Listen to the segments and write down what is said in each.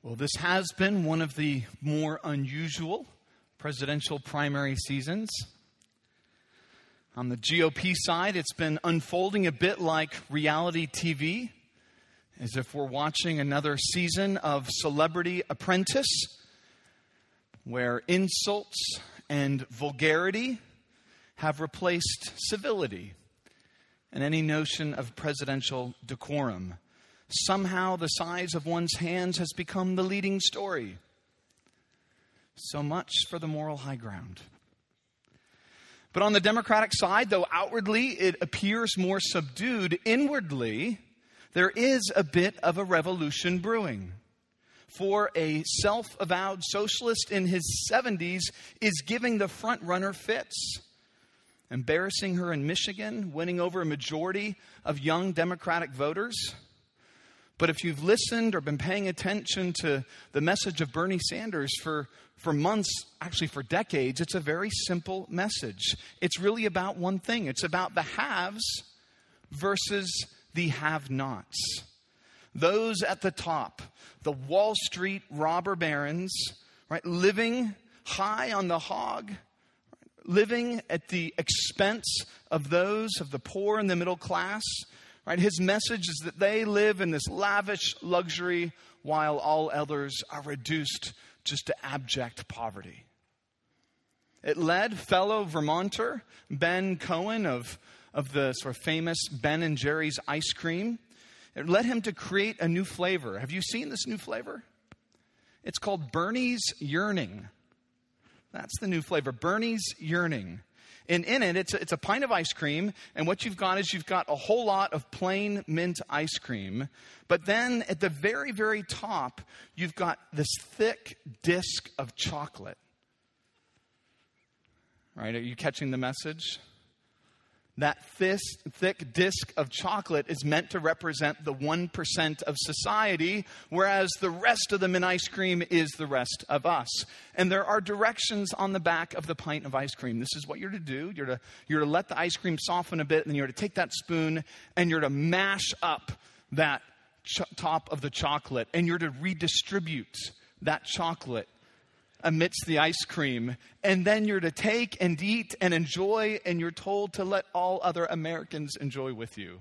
Well, this has been one of the more unusual presidential primary seasons. On the GOP side, it's been unfolding a bit like reality TV, as if we're watching another season of Celebrity Apprentice, where insults and vulgarity have replaced civility and any notion of presidential decorum. Somehow the size of one's hands has become the leading story. So much for the moral high ground. But on the Democratic side, though outwardly it appears more subdued, inwardly there is a bit of a revolution brewing. For a self-avowed socialist in his 70s is giving the front runner fits, embarrassing her in Michigan, winning over a majority of young Democratic voters. But if you've listened or been paying attention to the message of Bernie Sanders for months, actually for decades, it's a very simple message. It's really about one thing. It's about the haves versus the have-nots. Those at the top, the Wall Street robber barons, right, living high on the hog, living at the expense of those of the poor and the middle class. Right? His message is that they live in this lavish luxury while all others are reduced just to abject poverty. It led fellow Vermonter Ben Cohen of the sort of famous Ben and Jerry's ice cream. It led him to create a new flavor. Have you seen this new flavor? It's called Bernie's Yearning. That's the new flavor, Bernie's Yearning. And in it, it's a pint of ice cream, and what you've got is you've got a whole lot of plain mint ice cream. But then at the very, very top, you've got this thick disc of chocolate. Right? Are you catching the message? That thick disc of chocolate is meant to represent the 1% of society, whereas the rest of the mint ice cream is the rest of us. And there are directions on the back of the pint of ice cream. This is what you're to do. You're to let the ice cream soften a bit, and then you're to take that spoon and you're to mash up that top of the chocolate, and you're to redistribute that chocolate amidst the ice cream, and then you're to take and eat and enjoy, and you're told to let all other Americans enjoy with you.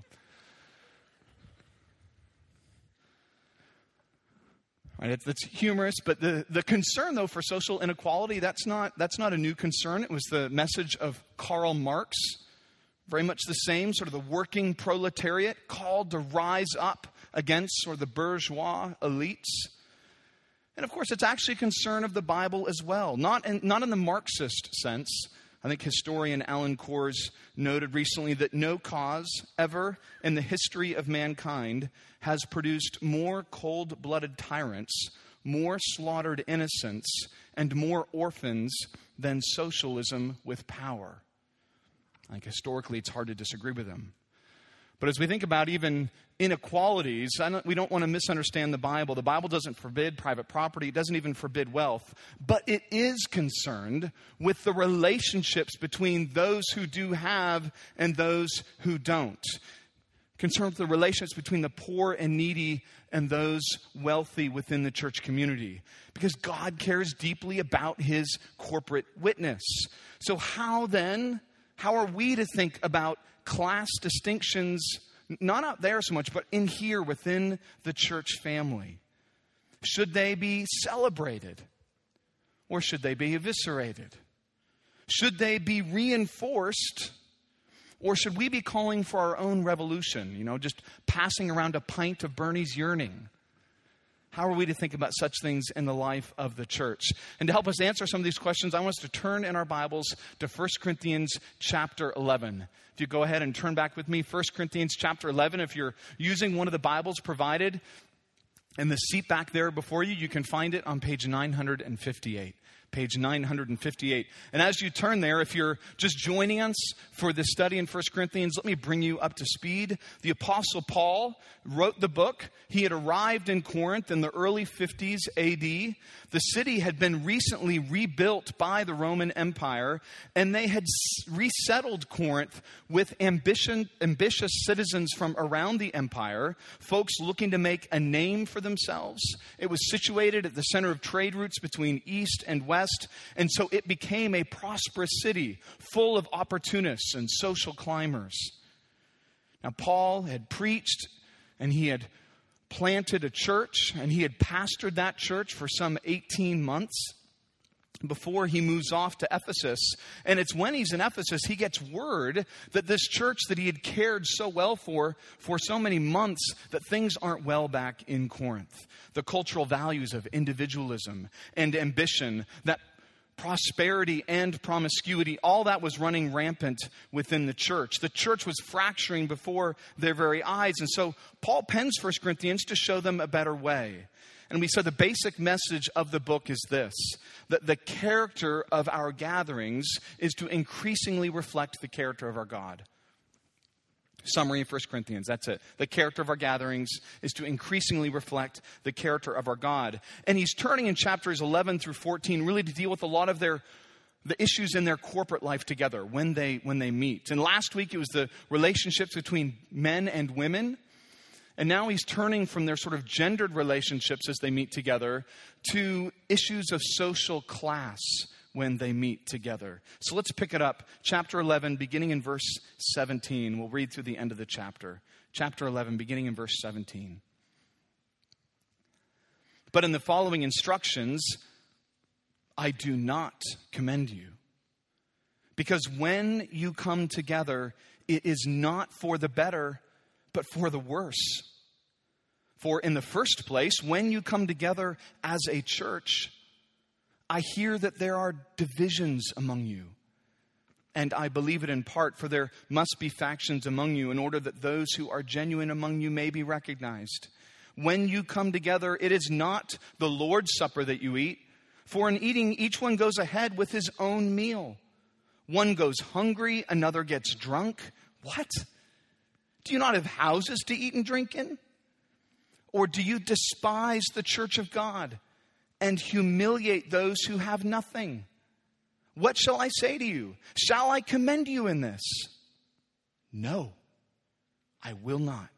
Right, it's humorous, but the concern, though, for social inequality, that's not a new concern. It was the message of Karl Marx, very much the same, sort of the working proletariat called to rise up against sort of the bourgeois elites. And of course, it's actually a concern of the Bible as well, not in the Marxist sense. I think historian Alan Kors noted recently that no cause ever in the history of mankind has produced more cold-blooded tyrants, more slaughtered innocents, and more orphans than socialism with power. I think historically it's hard to disagree with him. But as we think about even inequalities, we don't want to misunderstand the Bible. The Bible doesn't forbid private property. It doesn't even forbid wealth. But it is concerned with the relationships between those who do have and those who don't. Concerned with the relationships between the poor and needy and those wealthy within the church community. Because God cares deeply about his corporate witness. So how are we to think about class distinctions, not out there so much, but in here within the church family? Should they be celebrated? Or should they be eviscerated? Should they be reinforced? Or should we be calling for our own revolution? Just passing around a pint of Bernie's Yearning. How are we to think about such things in the life of the church? And to help us answer some of these questions, I want us to turn in our Bibles to 1 Corinthians chapter 11. If you go ahead and turn back with me, 1 Corinthians chapter 11. If you're using one of the Bibles provided in the seat back there before you, you can find it on page 958. page 958. And as you turn there, if you're just joining us for this study in 1 Corinthians, let me bring you up to speed. The Apostle Paul wrote the book. He had arrived in Corinth in the early 50s AD. The city had been recently rebuilt by the Roman Empire, and they had resettled Corinth with ambitious citizens from around the empire, folks looking to make a name for themselves. It was situated at the center of trade routes between east and west, and so it became a prosperous city full of opportunists and social climbers. Now, Paul had preached, and he had planted a church, and he had pastored that church for some 18 months before he moves off to Ephesus. And it's when he's in Ephesus, he gets word that this church that he had cared so well for so many months, that things aren't well back in Corinth. The cultural values of individualism and ambition, that prosperity and promiscuity, all that was running rampant within the church. The church was fracturing before their very eyes. And so Paul pens 1 Corinthians to show them a better way. And we said the basic message of the book is this, that the character of our gatherings is to increasingly reflect the character of our God. Summary of 1 Corinthians, that's it. The character of our gatherings is to increasingly reflect the character of our God. And he's turning in chapters 11 through 14 really to deal with a lot of the issues in their corporate life together when they meet. And last week it was the relationships between men and women. And now he's turning from their sort of gendered relationships as they meet together to issues of social class when they meet together. So let's pick it up. Chapter 11, beginning in verse 17. We'll read through the end of the chapter. Chapter 11, beginning in verse 17. But in the following instructions, I do not commend you. Because when you come together, it is not for the better, but for the worse. For in the first place, when you come together as a church, I hear that there are divisions among you. And I believe it in part, for there must be factions among you in order that those who are genuine among you may be recognized. When you come together, it is not the Lord's Supper that you eat, for in eating, each one goes ahead with his own meal. One goes hungry, another gets drunk. What? Do you not have houses to eat and drink in? Or do you despise the church of God and humiliate those who have nothing? What shall I say to you? Shall I commend you in this? No, I will not.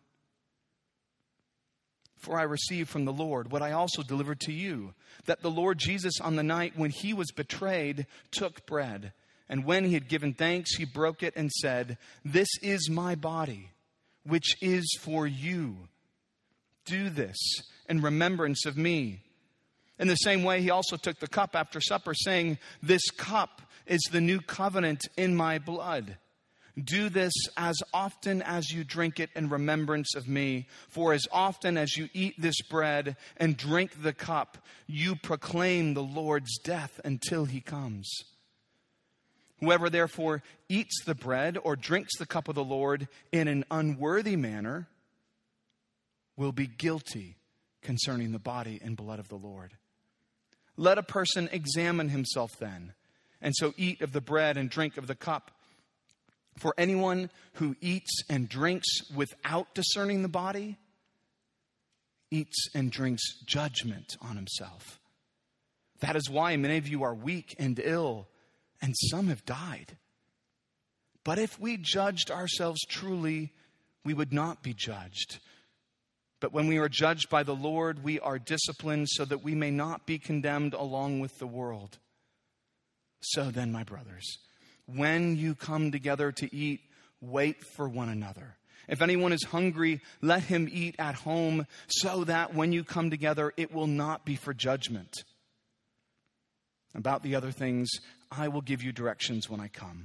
For I received from the Lord what I also delivered to you, that the Lord Jesus on the night when he was betrayed took bread. And when he had given thanks, he broke it and said, "This is my body, which is for you. Do this in remembrance of me." In the same way, he also took the cup after supper, saying, "This cup is the new covenant in my blood. Do this as often as you drink it in remembrance of me. For as often as you eat this bread and drink the cup, you proclaim the Lord's death until he comes. Whoever therefore eats the bread or drinks the cup of the Lord in an unworthy manner will be guilty concerning the body and blood of the Lord. Let a person examine himself then, and so eat of the bread and drink of the cup. For anyone who eats and drinks without discerning the body eats and drinks judgment on himself. That is why many of you are weak and ill, and some have died. But if we judged ourselves truly, we would not be judged. But when we are judged by the Lord, we are disciplined so that we may not be condemned along with the world. So then, my brothers, when you come together to eat, wait for one another. If anyone is hungry, let him eat at home, so that when you come together, it will not be for judgment. About the other things, I will give you directions when I come.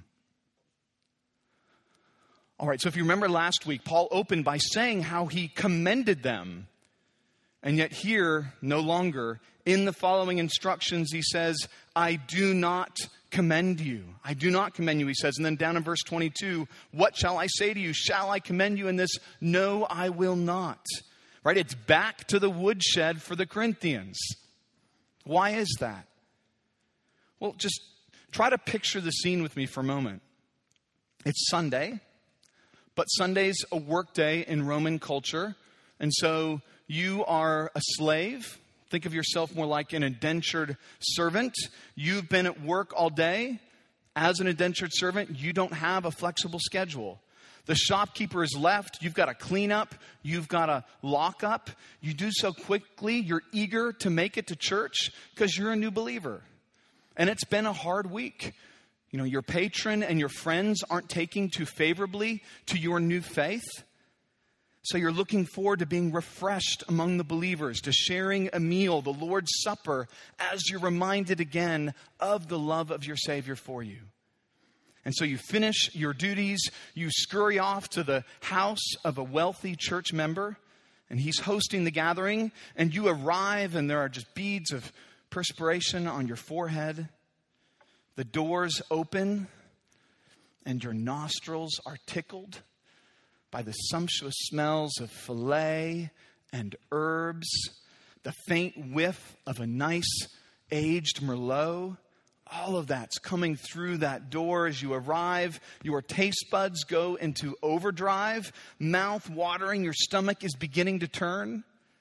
All right, so if you remember last week, Paul opened by saying how he commended them. And yet here, no longer, in the following instructions, he says, I do not commend you. I do not commend you, he says. And then down in verse 22, what shall I say to you? Shall I commend you in this? No, I will not. Right? It's back to the woodshed for the Corinthians. Why is that? Well, just try to picture the scene with me for a moment. It's Sunday, but Sunday's a work day in Roman culture. And so you are a slave. Think of yourself more like an indentured servant. You've been at work all day. As an indentured servant, you don't have a flexible schedule. The shopkeeper is left. You've got to clean up. You've got to lock up. You do so quickly. You're eager to make it to church because you're a new believer. And it's been a hard week. You know, your patron and your friends aren't taking too favorably to your new faith. So you're looking forward to being refreshed among the believers, to sharing a meal, the Lord's Supper, as you're reminded again of the love of your Savior for you. And so you finish your duties, you scurry off to the house of a wealthy church member, and he's hosting the gathering, and you arrive, and there are just beads of perspiration on your forehead. The doors open, and your nostrils are tickled by the sumptuous smells of filet and herbs, the faint whiff of a nice aged Merlot. All of that's coming through that door as you arrive. Your taste buds go into overdrive. Mouth watering, your stomach is beginning to turn.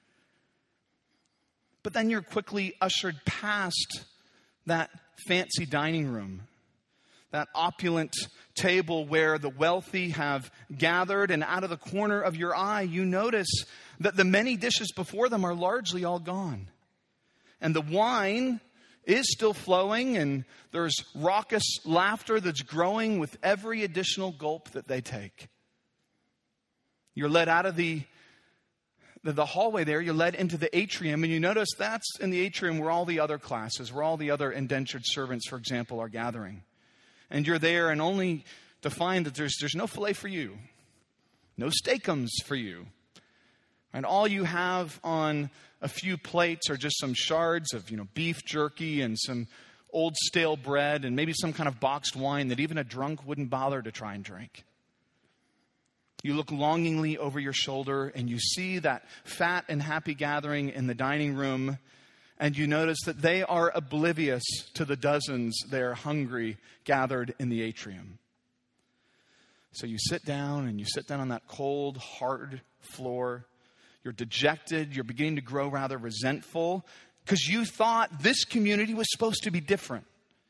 But then you're quickly ushered past that fancy dining room, that opulent table where the wealthy have gathered, and out of the corner of your eye, you notice that the many dishes before them are largely all gone. And the wine is still flowing, and there's raucous laughter that's growing with every additional gulp that they take. You're led out of the hallway there, you're led into the atrium, and you notice that's in the atrium where all the other classes, where all the other indentured servants, for example, are gathering. And you're there, and only to find that there's no filet for you, no steakums for you. And all you have on a few plates are just some shards of, beef jerky and some old stale bread and maybe some kind of boxed wine that even a drunk wouldn't bother to try and drink. You look longingly over your shoulder and you see that fat and happy gathering in the dining room, and you notice that they are oblivious to the dozens there hungry gathered in the atrium. So you sit down on that cold, hard floor. You're dejected. You're beginning to grow rather resentful because you thought this community was supposed to be different.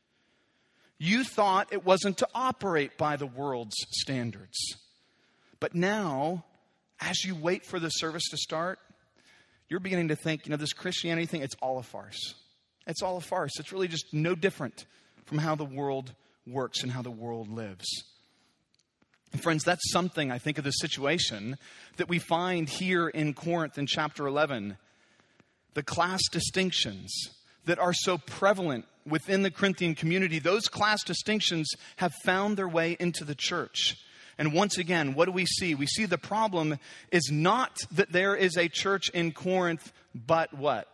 You thought it wasn't to operate by the world's standards. But now, as you wait for the service to start, you're beginning to think, this Christianity thing, it's all a farce. It's all a farce. It's really just no different from how the world works and how the world lives. And friends, that's something, I think, of the situation that we find here in Corinth in chapter 11. The class distinctions that are so prevalent within the Corinthian community, those class distinctions have found their way into the church. And once again, what do we see? We see the problem is not that there is a church in Corinth, but what?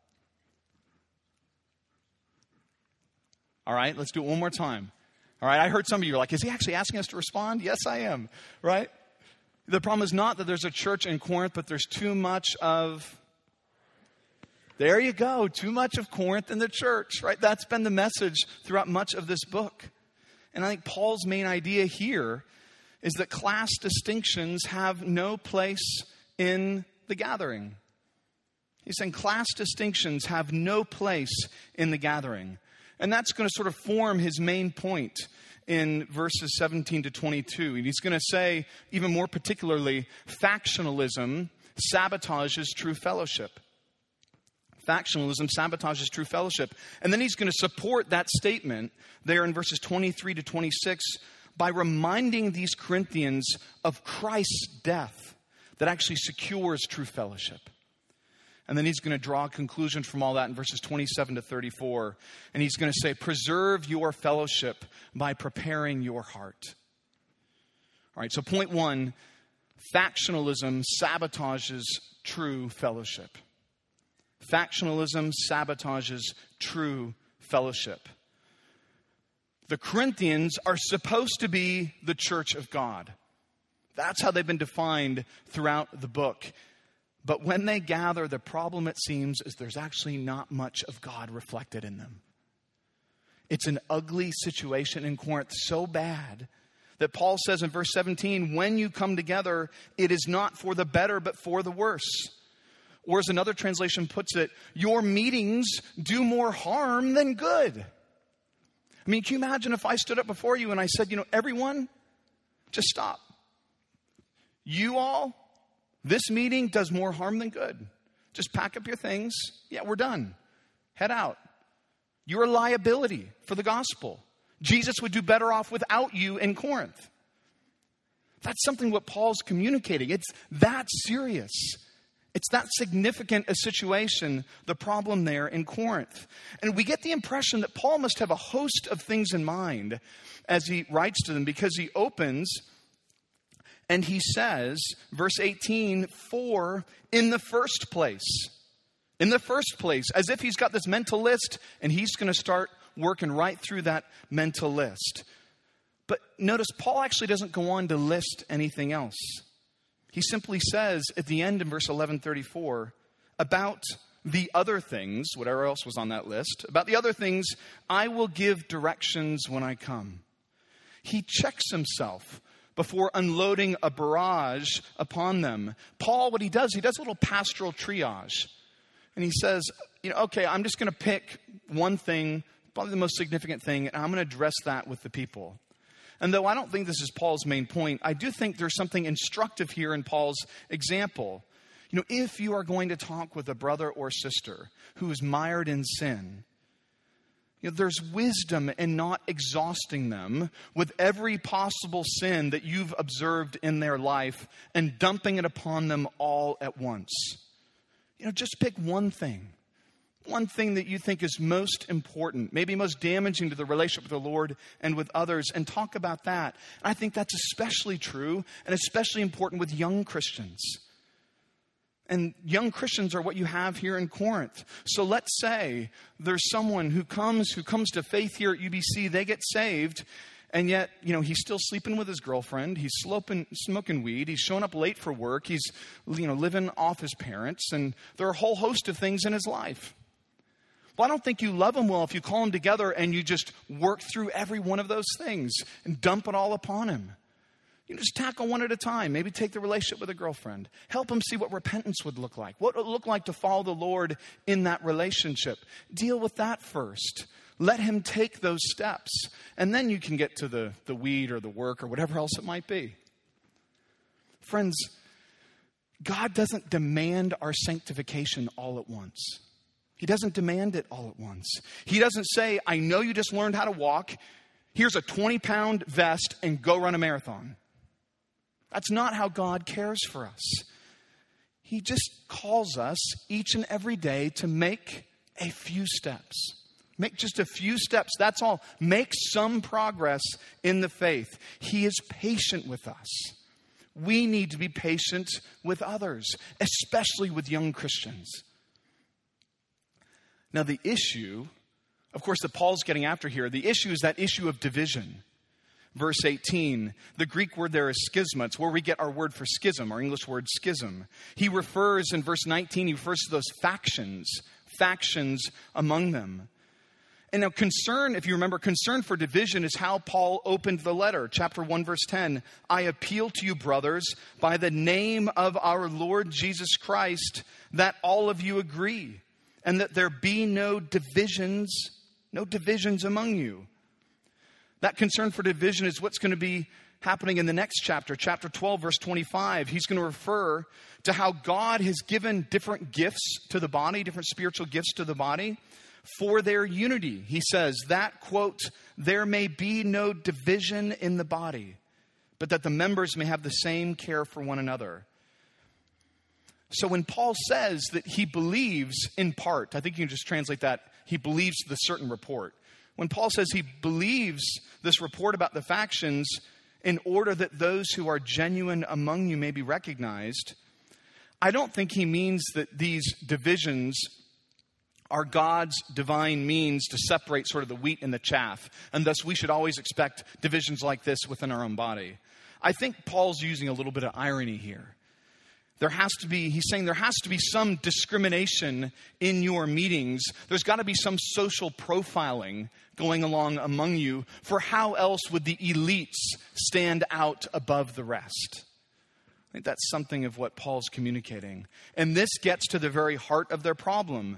All right, let's do it one more time. All right, I heard some of you are like, is he actually asking us to respond? Yes, I am, right? The problem is not that there's a church in Corinth, but there's too much of, there you go, too much of Corinth in the church, right? That's been the message throughout much of this book. And I think Paul's main idea here is that class distinctions have no place in the gathering. He's saying class distinctions have no place in the gathering. And that's going to sort of form his main point in verses 17 to 22. And he's going to say, even more particularly, factionalism sabotages true fellowship. Factionalism sabotages true fellowship. And then he's going to support that statement there in verses 23 to 26 by reminding these Corinthians of Christ's death that actually secures true fellowship. And then he's going to draw a conclusion from all that in verses 27 to 34. And he's going to say, preserve your fellowship by preparing your heart. All right, so point one, factionalism sabotages true fellowship. Factionalism sabotages true fellowship. The Corinthians are supposed to be the church of God. That's how they've been defined throughout the book. But when they gather, the problem, it seems, is there's actually not much of God reflected in them. It's an ugly situation in Corinth, so bad that Paul says in verse 17, when you come together, it is not for the better, but for the worse. Or as another translation puts it, your meetings do more harm than good. I mean, can you imagine if I stood up before you and I said, everyone, just stop. You all, this meeting does more harm than good. Just pack up your things. Yeah, we're done. Head out. You're a liability for the gospel. Jesus would do better off without you in Corinth. That's something what Paul's communicating. It's that serious. It's that significant a situation, the problem there in Corinth. And we get the impression that Paul must have a host of things in mind as he writes to them, because he opens and he says, verse 18, for in the first place, as if he's got this mental list and he's going to start working right through that mental list. But notice, Paul actually doesn't go on to list anything else. He simply says at the end in verse 11:34, about the other things, whatever else was on that list, about the other things, I will give directions when I come. He checks himself before unloading a barrage upon them. Paul, what he does a little pastoral triage. And he says, okay, I'm just going to pick one thing, probably the most significant thing, and I'm going to address that with the people. And though I don't think this is Paul's main point, I do think there's something instructive here in Paul's example. If you are going to talk with a brother or sister who is mired in sin, there's wisdom in not exhausting them with every possible sin that you've observed in their life and dumping it upon them all at once. Just pick one thing that you think is most important, maybe most damaging to the relationship with the Lord and with others, and talk about that. And I think that's especially true and especially important with young Christians. And young Christians are what you have here in Corinth. So let's say there's someone who comes to faith here at UBC, they get saved, and yet, he's still sleeping with his girlfriend, he's smoking weed, he's showing up late for work, he's, living off his parents, and there are a whole host of things in his life. Well, I don't think you love him well if you call him together and you just work through every one of those things and dump it all upon him. You just tackle one at a time. Maybe take the relationship with a girlfriend. Help him see what repentance would look like. What it would look like to follow the Lord in that relationship. Deal with that first. Let him take those steps. And then you can get to the weed or the work or whatever else it might be. Friends, God doesn't demand our sanctification all at once. He doesn't demand it all at once. He doesn't say, I know you just learned how to walk. Here's a 20-pound vest and go run a marathon. That's not how God cares for us. He just calls us each and every day to make a few steps. Make just a few steps. That's all. Make some progress in the faith. He is patient with us. We need to be patient with others, especially with young Christians. Now, the issue, of course, that Paul's getting after here, the issue is that issue of division. Verse 18, the Greek word there is schisma. It's where we get our word for schism, our English word schism. He refers, in verse 19, he refers to those factions among them. And now if you remember, concern for division is how Paul opened the letter. Chapter 1, verse 10, I appeal to you, brothers, by the name of our Lord Jesus Christ, that all of you agree, and that there be no divisions among you. That concern for division is what's going to be happening in the next chapter, chapter 12, verse 25. He's going to refer to how God has given different gifts to the body, different spiritual gifts to the body, for their unity. He says that, quote, there may be no division in the body, but that the members may have the same care for one another. So when Paul says that he believes in part, I think you can just translate that, he believes the certain report. When Paul says he believes this report about the factions in order that those who are genuine among you may be recognized, I don't think he means that these divisions are God's divine means to separate sort of the wheat and the chaff, and thus we should always expect divisions like this within our own body. I think Paul's using a little bit of irony here. He's saying there has to be some discrimination in your meetings. There's got to be some social profiling going along among you, for how else would the elites stand out above the rest? I think that's something of what Paul's communicating. And this gets to the very heart of their problem.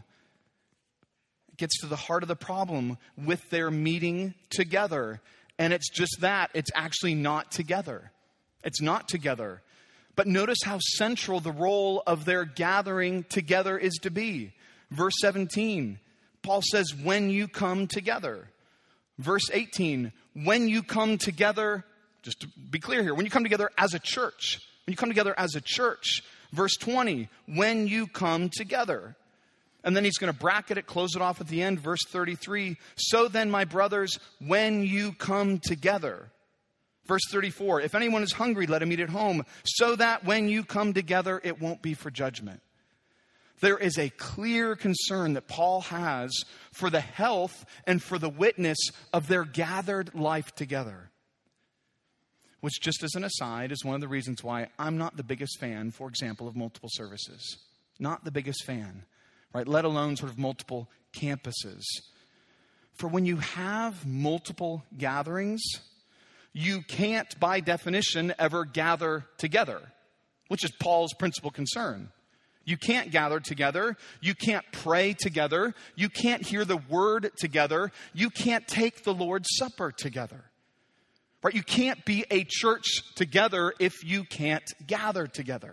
It gets to the heart of the problem with their meeting together. And it's just that. It's actually not together. It's not together. But notice how central the role of their gathering together is to be. Verse 17, Paul says, when you come together. Verse 18, when you come together, just to be clear here, when you come together as a church. When you come together as a church. Verse 20, when you come together. And then he's going to bracket it, close it off at the end. Verse 33, so then, my brothers, when you come together. Verse 34, if anyone is hungry, let him eat at home, so that when you come together, it won't be for judgment. There is a clear concern that Paul has for the health and for the witness of their gathered life together. Which, just as an aside, is one of the reasons why I'm not the biggest fan, for example, of multiple services. Not the biggest fan, right? Let alone sort of multiple campuses. For when you have multiple gatherings, you can't, by definition, ever gather together, which is Paul's principal concern. You can't gather together. You can't pray together. You can't hear the word together. You can't take the Lord's Supper together. Right? You can't be a church together if you can't gather together.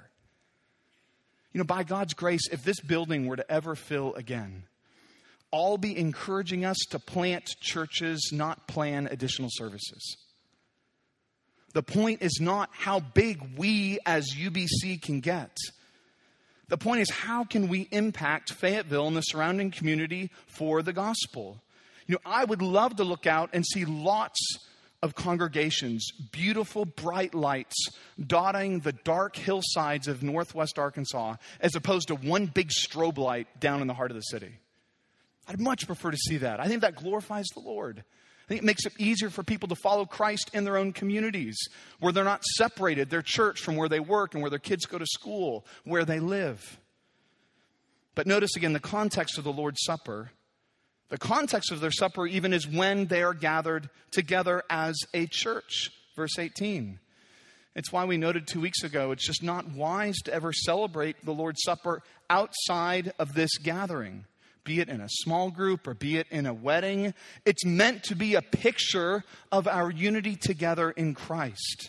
You know, by God's grace, if this building were to ever fill again, I'll be encouraging us to plant churches, not plan additional services. The point is not how big we as UBC can get. The point is, how can we impact Fayetteville and the surrounding community for the gospel? You know, I would love to look out and see lots of congregations, beautiful bright lights dotting the dark hillsides of northwest Arkansas, as opposed to one big strobe light down in the heart of the city. I'd much prefer to see that. I think that glorifies the Lord. I think it makes it easier for people to follow Christ in their own communities, where they're not separated, their church, from where they work and where their kids go to school, where they live. But notice again the context of the Lord's Supper. The context of their supper even is when they are gathered together as a church. Verse 18. It's why we noted 2 weeks ago, it's just not wise to ever celebrate the Lord's Supper outside of this gathering. Be it in a small group or be it in a wedding. It's meant to be a picture of our unity together in Christ.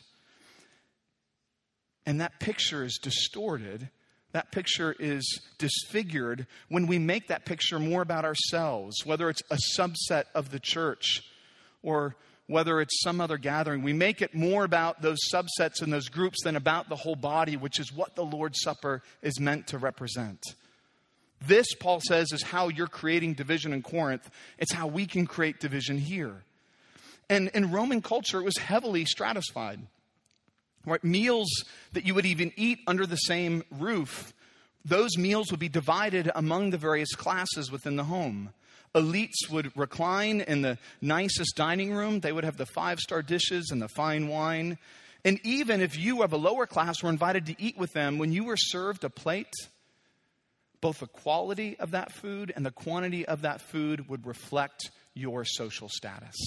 And that picture is distorted. That picture is disfigured when we make that picture more about ourselves, whether it's a subset of the church or whether it's some other gathering. We make it more about those subsets and those groups than about the whole body, which is what the Lord's Supper is meant to represent. This, Paul says, is how you're creating division in Corinth. It's how we can create division here. And in Roman culture, it was heavily stratified. Right? Meals that you would even eat under the same roof, those meals would be divided among the various classes within the home. Elites would recline in the nicest dining room. They would have the 5-star dishes and the fine wine. And even if you of a lower class were invited to eat with them, when you were served a plate, both the quality of that food and the quantity of that food would reflect your social status.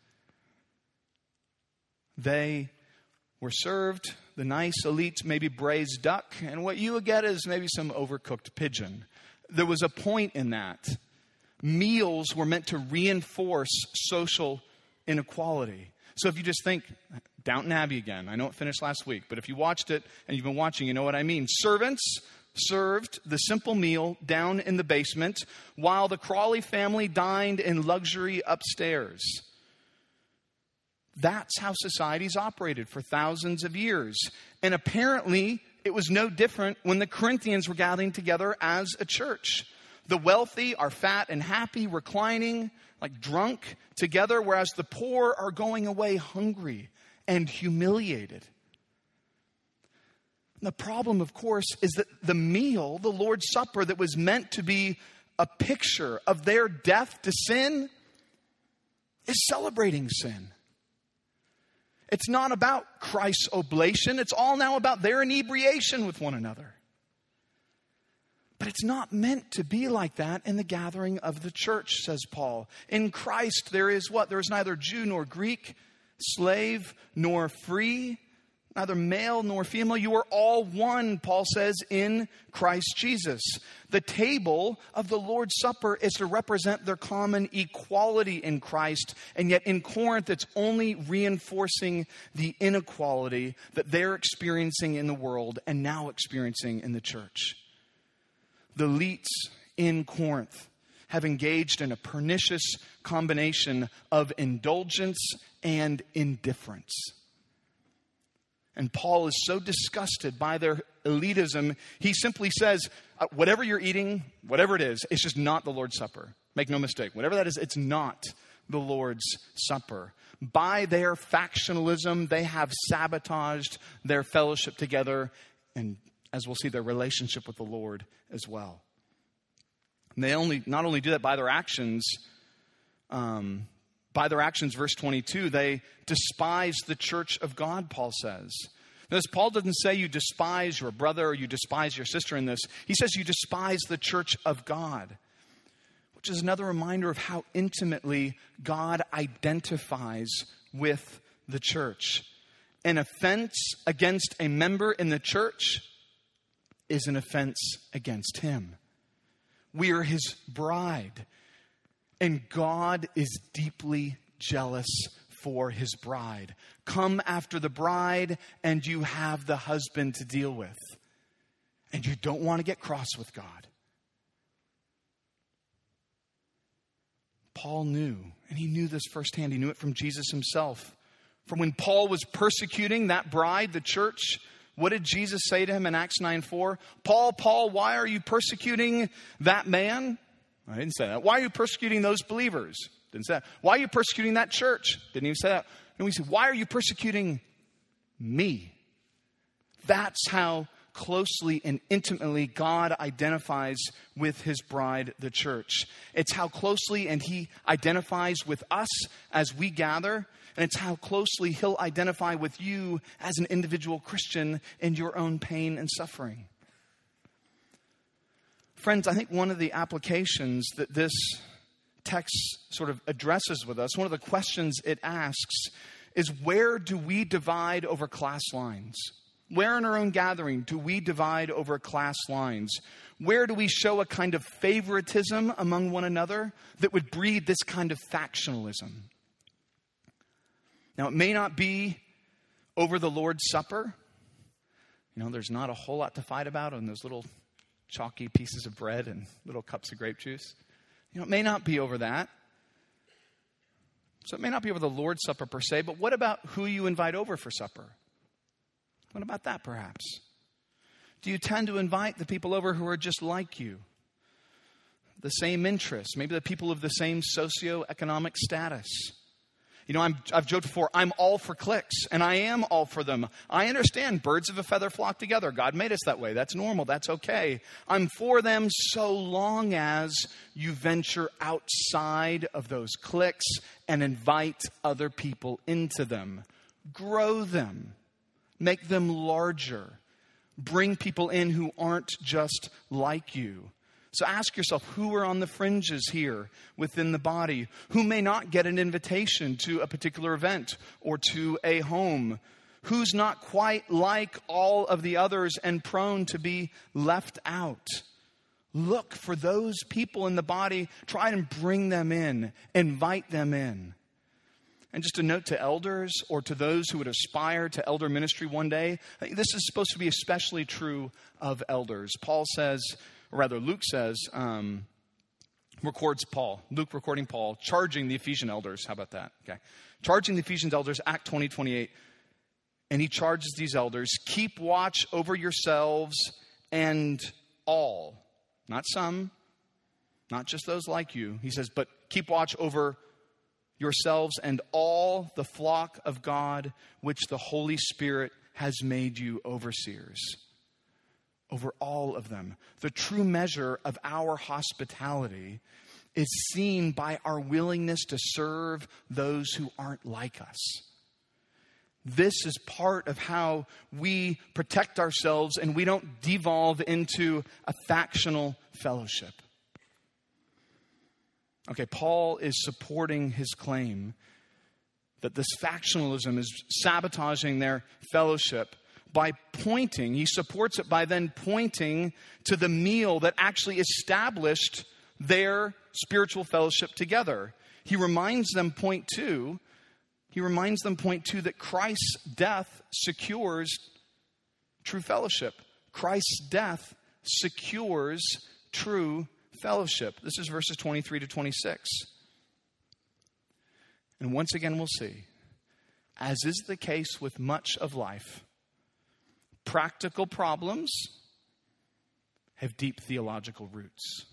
They were served the nice elites, maybe braised duck, and what you would get is maybe some overcooked pigeon. There was a point in that. Meals were meant to reinforce social inequality. So if you just think, Downton Abbey again, I know it finished last week, but if you watched it and you've been watching, you know what I mean. Servants served the simple meal down in the basement while the Crawley family dined in luxury upstairs. That's how societies operated for thousands of years. And apparently, it was no different when the Corinthians were gathering together as a church. The wealthy are fat and happy, reclining, like drunk together, whereas the poor are going away hungry and humiliated. The problem, of course, is that the meal, the Lord's Supper, that was meant to be a picture of their death to sin, is celebrating sin. It's not about Christ's oblation. It's all now about their inebriation with one another. But it's not meant to be like that in the gathering of the church, says Paul. In Christ, there is what? There is neither Jew nor Greek, slave nor free, neither male nor female. You are all one, Paul says, in Christ Jesus. The table of the Lord's Supper is to represent their common equality in Christ. And yet in Corinth, it's only reinforcing the inequality that they're experiencing in the world and now experiencing in the church. The elites in Corinth have engaged in a pernicious combination of indulgence and indifference. And Paul is so disgusted by their elitism, he simply says, whatever you're eating, whatever it is, it's just not the Lord's Supper. Make no mistake. Whatever that is, it's not the Lord's Supper. By their factionalism, they have sabotaged their fellowship together and, as we'll see, their relationship with the Lord as well. And they not only do that by their actions, verse 22, they despise the church of God, Paul says. Notice, Paul doesn't say you despise your brother or you despise your sister in this. He says you despise the church of God, which is another reminder of how intimately God identifies with the church. An offense against a member in the church is an offense against him. We are his bride. And God is deeply jealous for his bride. Come after the bride and you have the husband to deal with. And you don't want to get cross with God. Paul knew, and he knew this firsthand. He knew it from Jesus himself. From when Paul was persecuting that bride, the church, what did Jesus say to him in Acts 9:4? Paul, why are you persecuting that man? I didn't say that. Why are you persecuting those believers? Didn't say that. Why are you persecuting that church? Didn't even say that. And we said, why are you persecuting me? That's how closely and intimately God identifies with his bride, the church. It's how closely and he identifies with us as we gather. And it's how closely he'll identify with you as an individual Christian in your own pain and suffering. Friends, I think one of the applications that this text sort of addresses with us, one of the questions it asks, is where do we divide over class lines? Where in our own gathering do we divide over class lines? Where do we show a kind of favoritism among one another that would breed this kind of factionalism? Now, it may not be over the Lord's Supper. You know, there's not a whole lot to fight about on those little chalky pieces of bread and little cups of grape juice. You know, it may not be over that. So it may not be over the Lord's Supper per se, but what about who you invite over for supper? What about that, perhaps? Do you tend to invite the people over who are just like you? The same interests, maybe the people of the same socioeconomic status? You know, I've joked before, I'm all for cliques, and I am all for them. I understand birds of a feather flock together. God made us that way. That's normal. That's okay. I'm for them so long as you venture outside of those cliques and invite other people into them. Grow them. Make them larger. Bring people in who aren't just like you. So ask yourself, who are on the fringes here within the body? Who may not get an invitation to a particular event or to a home? Who's not quite like all of the others and prone to be left out? Look for those people in the body. Try and bring them in. Invite them in. And just a note to elders or to those who would aspire to elder ministry one day, this is supposed to be especially true of elders. Paul says, or rather Luke says, Luke recording Paul, charging the Ephesian elders. How about that? Okay. Charging the Ephesian elders, Act 20:28. And he charges these elders, keep watch over yourselves and all. Not some, not just those like you. He says, but keep watch over yourselves and all the flock of God, which the Holy Spirit has made you overseers. Over all of them. The true measure of our hospitality is seen by our willingness to serve those who aren't like us. This is part of how we protect ourselves and we don't devolve into a factional fellowship. Okay, Paul is supporting his claim that this factionalism is sabotaging their fellowship by pointing, he supports it by then pointing to the meal that actually established their spiritual fellowship together. He reminds them, point two, that Christ's death secures true fellowship. Christ's death secures true fellowship. This is verses 23 to 26. And once again, we'll see, as is the case with much of life, practical problems have deep theological roots.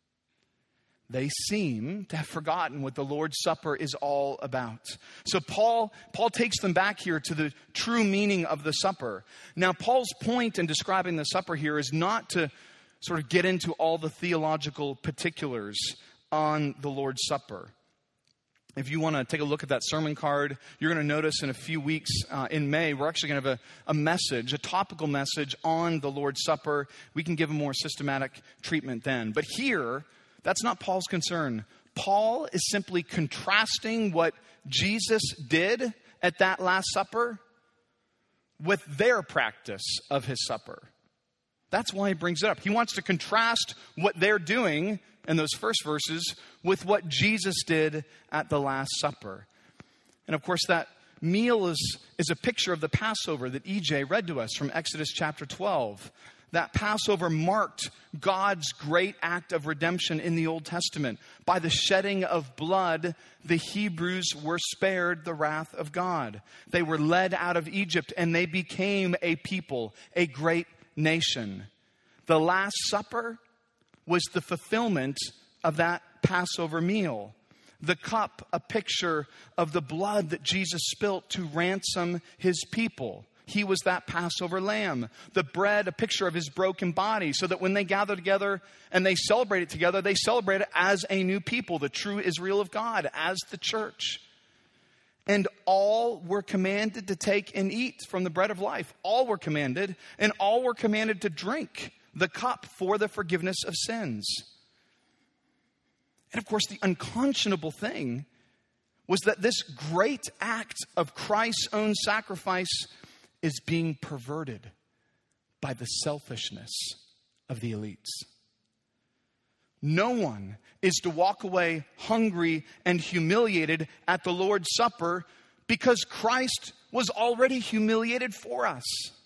They seem to have forgotten what the Lord's Supper is all about. So Paul takes them back here to the true meaning of the supper. Now, Paul's point in describing the supper here is not to sort of get into all the theological particulars on the Lord's Supper. If you want to take a look at that sermon card, you're going to notice in a few weeks in May, we're actually going to have a message, a topical message on the Lord's Supper. We can give a more systematic treatment then. But here, that's not Paul's concern. Paul is simply contrasting what Jesus did at that Last Supper with their practice of his supper. That's why he brings it up. He wants to contrast what they're doing in those first verses with what Jesus did at the Last Supper. And of course, that meal is a picture of the Passover that EJ read to us from Exodus chapter 12. That Passover marked God's great act of redemption in the Old Testament. By the shedding of blood, the Hebrews were spared the wrath of God. They were led out of Egypt and they became a people, a great nation. The Last Supper was the fulfillment of that Passover meal. The cup, a picture of the blood that Jesus spilt to ransom his people. He was that Passover lamb. The bread, a picture of his broken body, so that when they gather together and they celebrate it together, they celebrate it as a new people, the true Israel of God, as the church. And all were commanded to take and eat from the bread of life. All were commanded, and all were commanded to drink the cup for the forgiveness of sins. And of course, the unconscionable thing was that this great act of Christ's own sacrifice is being perverted by the selfishness of the elites. No one is to walk away hungry and humiliated at the Lord's Supper because Christ was already humiliated for us.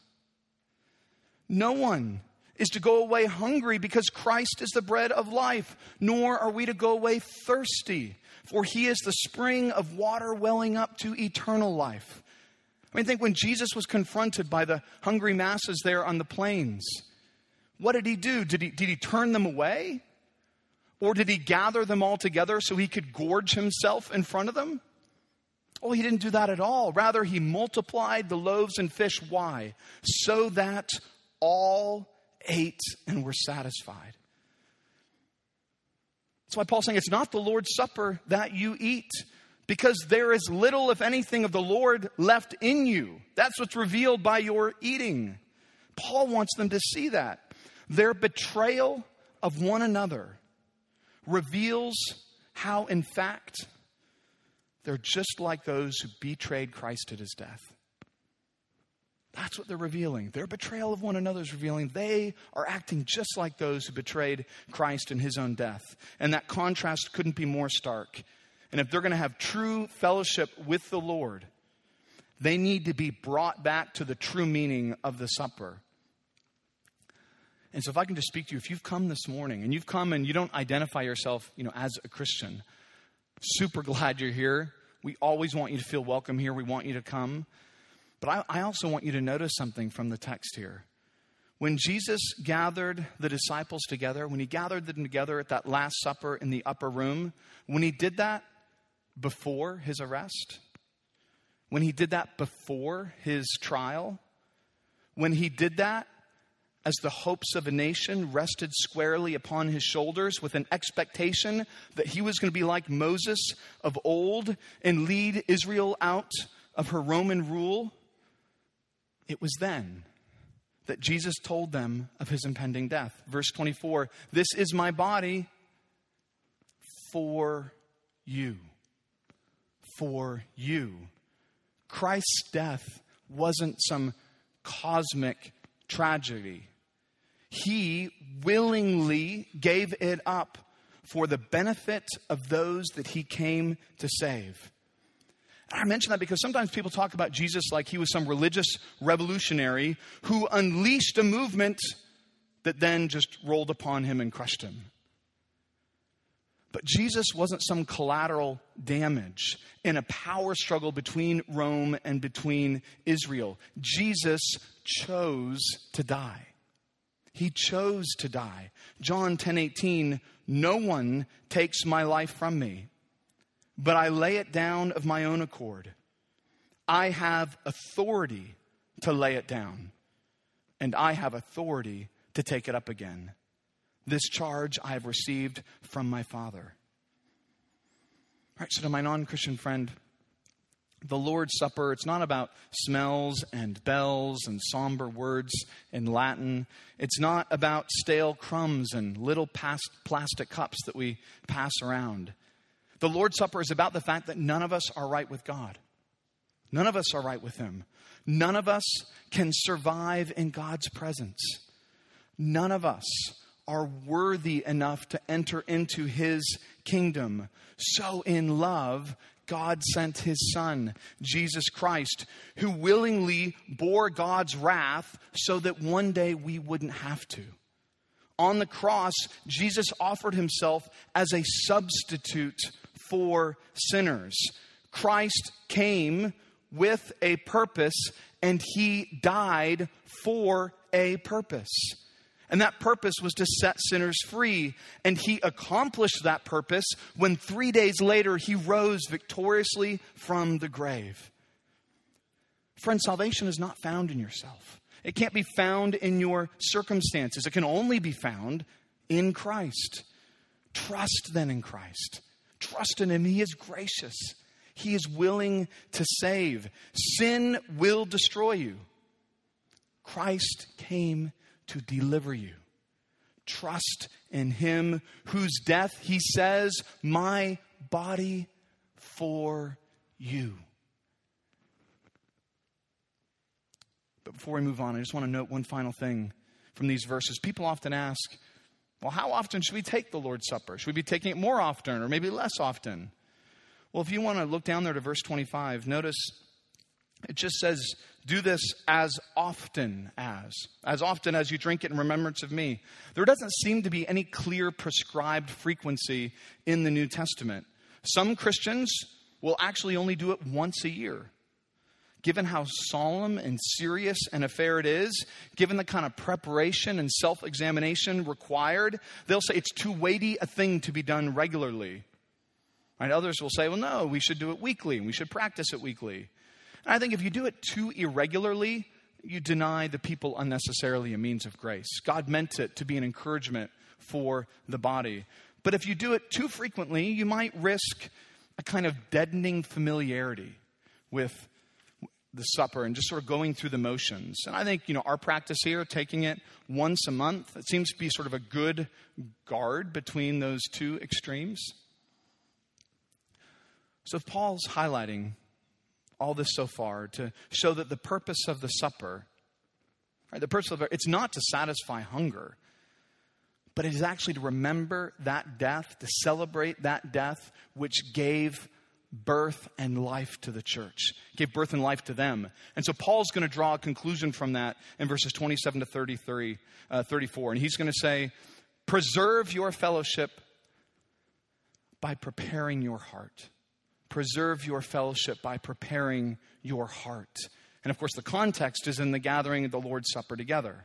No one is to go away hungry because Christ is the bread of life, nor are we to go away thirsty, for he is the spring of water welling up to eternal life. I mean, think when Jesus was confronted by the hungry masses there on the plains, what did he do? Did he turn them away? Or did he gather them all together so he could gorge himself in front of them? Oh, he didn't do that at all. Rather, he multiplied the loaves and fish. Why? So that all ate and were satisfied. That's why Paul's saying it's not the Lord's Supper that you eat, because there is little, if anything, of the Lord left in you. That's what's revealed by your eating. Paul wants them to see that. Their betrayal of one another reveals how, in fact, they're just like those who betrayed Christ at his death. That's what they're revealing. Their betrayal of one another is revealing they are acting just like those who betrayed Christ in his own death. And that contrast couldn't be more stark. And if they're going to have true fellowship with the Lord, they need to be brought back to the true meaning of the supper. And so if I can just speak to you, if you've come this morning and you've come and you don't identify yourself, as a Christian, super glad you're here. We always want you to feel welcome here. We want you to come. But I also want you to notice something from the text here. When Jesus gathered the disciples together, when he gathered them together at that Last Supper in the upper room, when he did that before his arrest, when he did that before his trial, when he did that as the hopes of a nation rested squarely upon his shoulders with an expectation that he was going to be like Moses of old and lead Israel out of her Roman rule, it was then that Jesus told them of his impending death. Verse 24, this is my body for you. For you. Christ's death wasn't some cosmic tragedy. He willingly gave it up for the benefit of those that he came to save. I mention that because sometimes people talk about Jesus like he was some religious revolutionary who unleashed a movement that then just rolled upon him and crushed him. But Jesus wasn't some collateral damage in a power struggle between Rome and between Israel. Jesus chose to die. He chose to die. John 10:18, no one takes my life from me, but I lay it down of my own accord. I have authority to lay it down, and I have authority to take it up again. This charge I have received from my Father. All right, so to my non-Christian friend, the Lord's Supper, it's not about smells and bells and somber words in Latin. It's not about stale crumbs and little plastic cups that we pass around. The Lord's Supper is about the fact that none of us are right with God. None of us are right with him. None of us can survive in God's presence. None of us are worthy enough to enter into his kingdom. So in love, God sent his Son, Jesus Christ, who willingly bore God's wrath so that one day we wouldn't have to. On the cross, Jesus offered himself as a substitute for sinners. Christ came with a purpose, and he died for a purpose. And that purpose was to set sinners free. And he accomplished that purpose when 3 days later he rose victoriously from the grave. Friend, salvation is not found in yourself. It can't be found in your circumstances. It can only be found in Christ. Trust then in Christ. Trust in him. He is gracious. He is willing to save. Sin will destroy you. Christ came to deliver you. Trust in him whose death, he says, my body for you. But before we move on, I just want to note one final thing from these verses. People often ask, well, how often should we take the Lord's Supper? Should we be taking it more often or maybe less often? Well, if you want to look down there to verse 25, notice it just says, do this as often as you drink it in remembrance of me. There doesn't seem to be any clear prescribed frequency in the New Testament. Some Christians will actually only do it once a year. Given how solemn and serious an affair it is, given the kind of preparation and self-examination required, they'll say it's too weighty a thing to be done regularly. Right? Others will say, well, no, we should do it weekly, and we should practice it weekly. And I think if you do it too irregularly, you deny the people unnecessarily a means of grace. God meant it to be an encouragement for the body. But if you do it too frequently, you might risk a kind of deadening familiarity with the supper and just sort of going through the motions. And I think, our practice here, taking it once a month, it seems to be sort of a good guard between those two extremes. So if Paul's highlighting all this so far to show that the purpose of the supper, right, the purpose of it, it's not to satisfy hunger, but it is actually to remember that death, to celebrate that death which gave birth and life to the church, gave birth and life to them. And so Paul's going to draw a conclusion from that in verses 27 to 34. And he's going to say, preserve your fellowship by preparing your heart. Preserve your fellowship by preparing your heart. And of course, the context is in the gathering of the Lord's Supper together.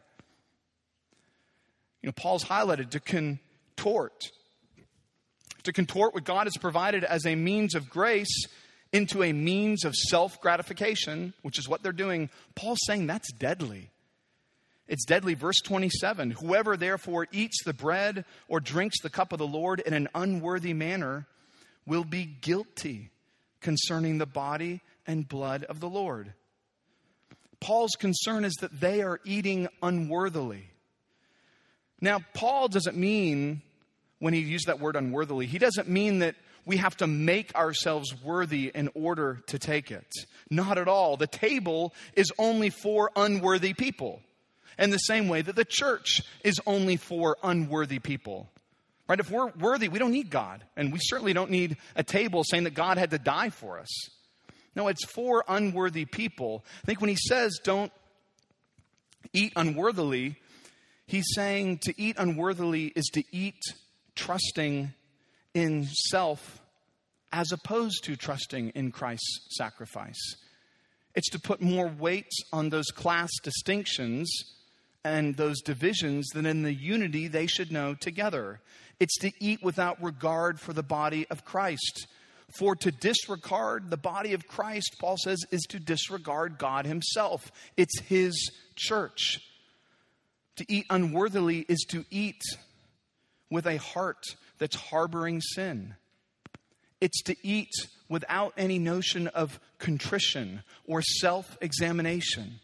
Paul's highlighted to contort what God has provided as a means of grace into a means of self-gratification, which is what they're doing. Paul's saying that's deadly. It's deadly. Verse 27, whoever therefore eats the bread or drinks the cup of the Lord in an unworthy manner will be guilty concerning the body and blood of the Lord. Paul's concern is that they are eating unworthily. Now, Paul doesn't mean, when he used that word unworthily, he doesn't mean that we have to make ourselves worthy in order to take it. Not at all. The table is only for unworthy people. In the same way that the church is only for unworthy people. Right? If we're worthy, we don't need God. And we certainly don't need a table saying that God had to die for us. No, it's for unworthy people. I think when he says don't eat unworthily, he's saying to eat unworthily is to eat trusting in self as opposed to trusting in Christ's sacrifice. It's to put more weight on those class distinctions and those divisions than in the unity they should know together. It's to eat without regard for the body of Christ. For to disregard the body of Christ, Paul says, is to disregard God himself. It's his church. To eat unworthily is to eat with a heart that's harboring sin. It's to eat without any notion of contrition or self-examination.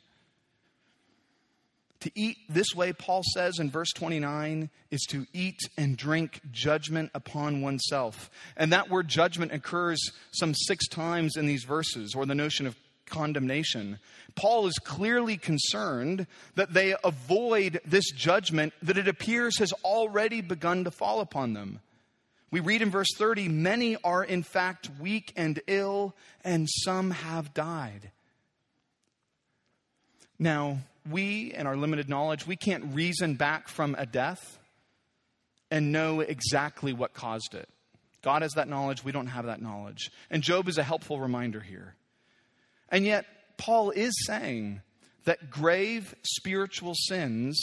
To eat this way, Paul says in verse 29, is to eat and drink judgment upon oneself. And that word judgment occurs some 6 times in these verses, or the notion of condemnation. Paul is clearly concerned that they avoid this judgment that it appears has already begun to fall upon them. We read in verse 30, many are in fact weak and ill, and some have died. Now, we, in our limited knowledge, we can't reason back from a death and know exactly what caused it. God has that knowledge. We don't have that knowledge. And Job is a helpful reminder here. And yet, Paul is saying that grave spiritual sins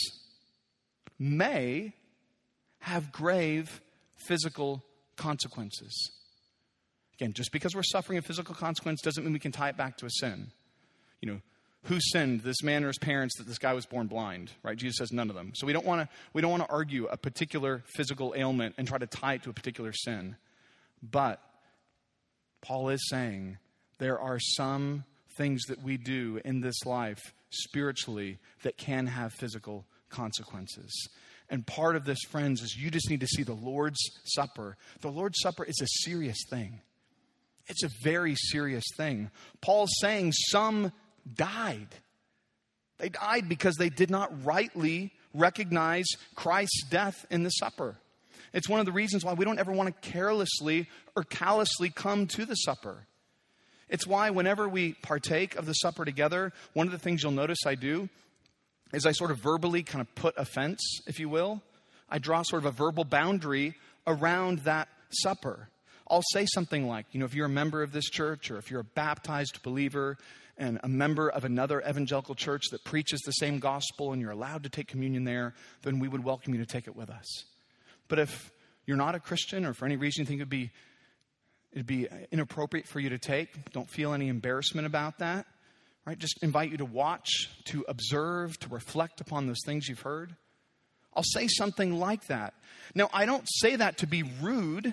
may have grave physical consequences. Again, just because we're suffering a physical consequence doesn't mean we can tie it back to a sin. You know, who sinned, this man or his parents, that this guy was born blind, right? Jesus says none of them. So we don't want to argue a particular physical ailment and try to tie it to a particular sin. But Paul is saying there are some things that we do in this life spiritually that can have physical consequences. And part of this, friends, is you just need to see the Lord's Supper. The Lord's Supper is a serious thing. It's a very serious thing. Paul's saying some died. They died because they did not rightly recognize Christ's death in the supper. It's one of the reasons why we don't ever want to carelessly or callously come to the supper. It's why whenever we partake of the supper together, one of the things you'll notice I do is I sort of verbally kind of put a fence, if you will. I draw sort of a verbal boundary around that supper. I'll say something like, if you're a member of this church or if you're a baptized believer and a member of another evangelical church that preaches the same gospel and you're allowed to take communion there, then we would welcome you to take it with us. But if you're not a Christian or for any reason you think it'd be inappropriate for you to take, don't feel any embarrassment about that, right? Just invite you to watch, to observe, to reflect upon those things you've heard. I'll say something like that. Now, I don't say that to be rude.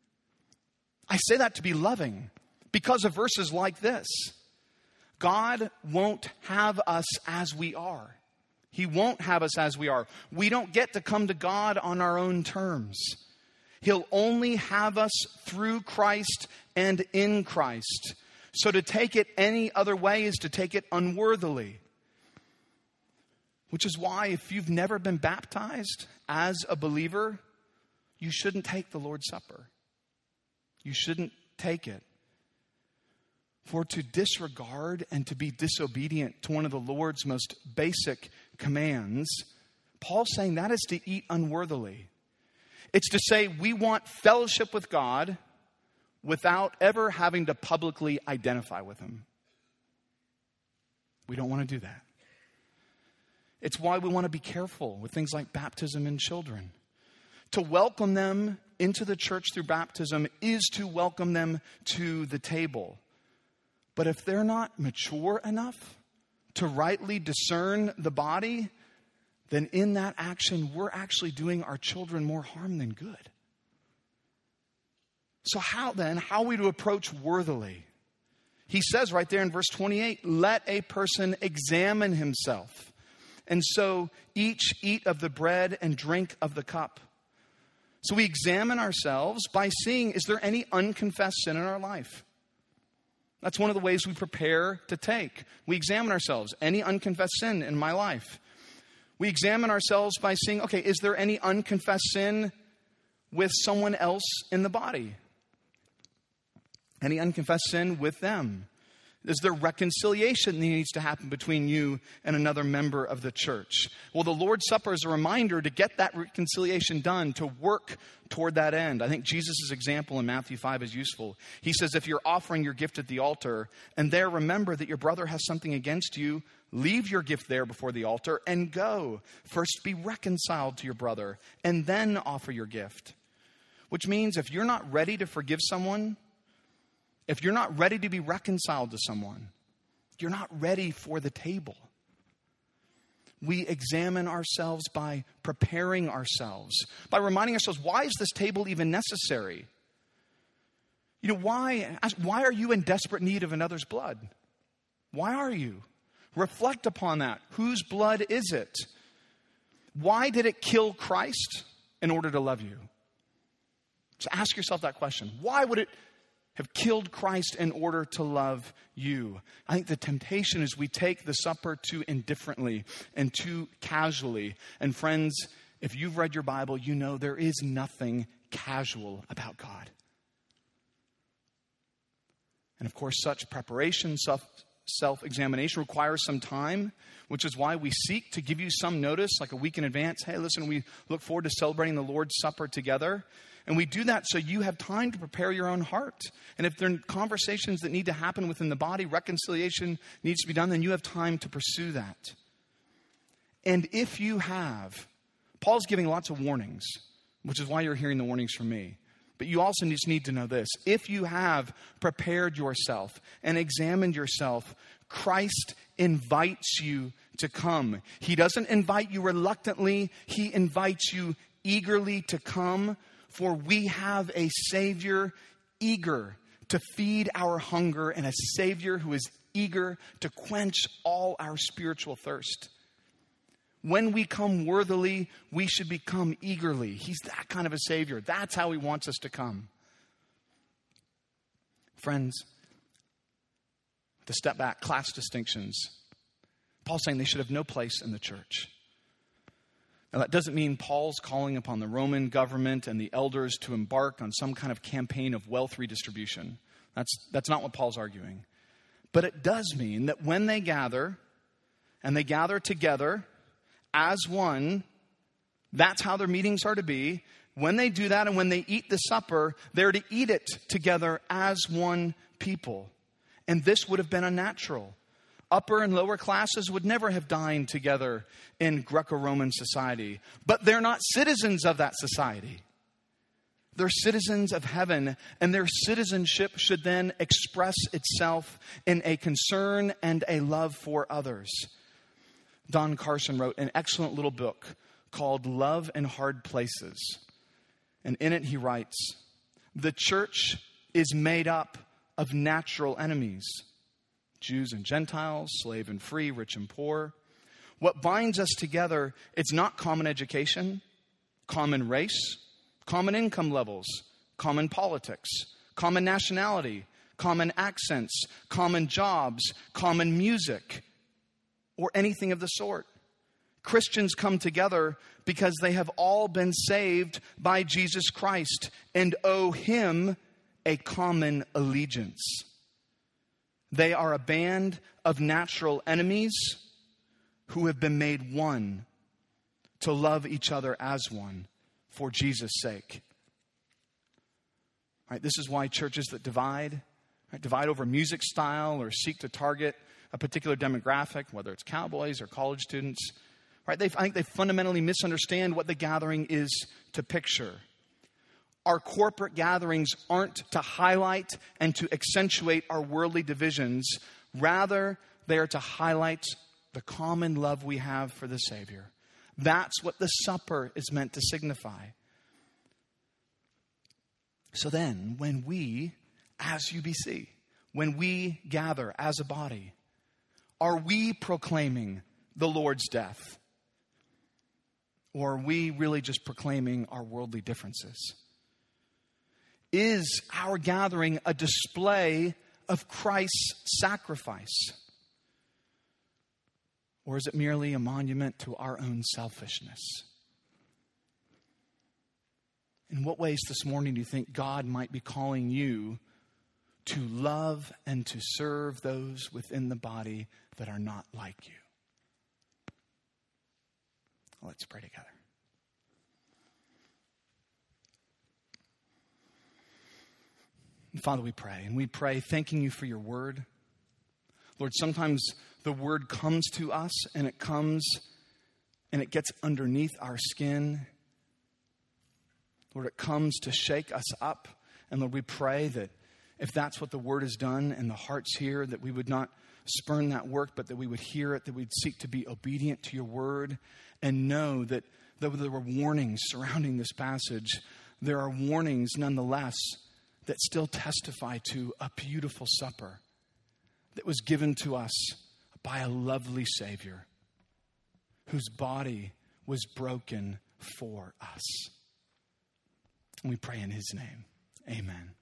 I say that to be loving because of verses like this. God won't have us as we are. He won't have us as we are. We don't get to come to God on our own terms. He'll only have us through Christ and in Christ. So to take it any other way is to take it unworthily. Which is why if you've never been baptized as a believer, you shouldn't take the Lord's Supper. You shouldn't take it. For to disregard and to be disobedient to one of the Lord's most basic commands, Paul's saying that is to eat unworthily. It's to say we want fellowship with God without ever having to publicly identify with him. We don't want to do that. It's why we want to be careful with things like baptism in children. To welcome them into the church through baptism is to welcome them to the table. But if they're not mature enough to rightly discern the body, then in that action, we're actually doing our children more harm than good. So how are we to approach worthily? He says right there in verse 28, let a person examine himself. And so each eat of the bread and drink of the cup. So we examine ourselves by seeing, is there any unconfessed sin in our life? That's one of the ways we prepare to take. We examine ourselves. Any unconfessed sin in my life? We examine ourselves by seeing, okay, is there any unconfessed sin with someone else in the body? Any unconfessed sin with them? Is there reconciliation that needs to happen between you and another member of the church? Well, the Lord's Supper is a reminder to get that reconciliation done, to work toward that end. I think Jesus' example in Matthew 5 is useful. He says, if you're offering your gift at the altar and there remember that your brother has something against you, leave your gift there before the altar and go. First be reconciled to your brother and then offer your gift. Which means if you're not ready to forgive someone, if you're not ready to be reconciled to someone, you're not ready for the table. We examine ourselves by preparing ourselves, by reminding ourselves, why is this table even necessary? Why are you in desperate need of another's blood? Why are you? Reflect upon that. Whose blood is it? Why did it kill Christ in order to love you? So ask yourself that question. Why would it have killed Christ in order to love you? I think the temptation is we take the supper too indifferently and too casually. And friends, if you've read your Bible, you know there is nothing casual about God. And of course, such preparation, self-examination requires some time, which is why we seek to give you some notice, like a week in advance. Hey, listen, we look forward to celebrating the Lord's Supper together. And we do that so you have time to prepare your own heart. And if there are conversations that need to happen within the body, reconciliation needs to be done, then you have time to pursue that. And if you have, Paul's giving lots of warnings, which is why you're hearing the warnings from me. But you also just need to know this. If you have prepared yourself and examined yourself, Christ invites you to come. He doesn't invite you reluctantly. He invites you eagerly to come. For we have a Savior eager to feed our hunger and a Savior who is eager to quench all our spiritual thirst. When we come worthily, we should become eagerly. He's that kind of a Savior. That's how He wants us to come. Friends, to step back, class distinctions. Paul's saying they should have no place in the church. Now, that doesn't mean Paul's calling upon the Roman government and the elders to embark on some kind of campaign of wealth redistribution. That's not what Paul's arguing. But it does mean that when they gather, and they gather together as one, that's how their meetings are to be. When they do that and when they eat the supper, they're to eat it together as one people. And this would have been unnatural. Upper and lower classes would never have dined together in Greco-Roman society. But they're not citizens of that society. They're citizens of heaven, and their citizenship should then express itself in a concern and a love for others. Don Carson wrote an excellent little book called Love in Hard Places. And in it he writes, the church is made up of natural enemies. Jews and Gentiles, slave and free, rich and poor. What binds us together, it's not common education, common race, common income levels, common politics, common nationality, common accents, common jobs, common music, or anything of the sort. Christians come together because they have all been saved by Jesus Christ and owe Him a common allegiance. They are a band of natural enemies who have been made one to love each other as one for Jesus' sake. Right, this is why churches that divide over music style or seek to target a particular demographic, whether it's cowboys or college students, right? I think they fundamentally misunderstand what the gathering is to picture. Our corporate gatherings aren't to highlight and to accentuate our worldly divisions. Rather, they are to highlight the common love we have for the Savior. That's what the supper is meant to signify. So then, when we, as UBC, when we gather as a body, are we proclaiming the Lord's death? Or are we really just proclaiming our worldly differences? Is our gathering a display of Christ's sacrifice? Or is it merely a monument to our own selfishness? In what ways this morning do you think God might be calling you to love and to serve those within the body that are not like you? Let's pray together. Father, we pray, and we pray thanking you for your word. Lord, sometimes the word comes to us, and it comes and it gets underneath our skin. Lord, it comes to shake us up. And Lord, we pray that if that's what the word has done and the hearts here, that we would not spurn that work, but that we would hear it, that we'd seek to be obedient to your word, and know that though there were warnings surrounding this passage, there are warnings nonetheless that still testify to a beautiful supper that was given to us by a lovely Savior whose body was broken for us. And we pray in his name. Amen.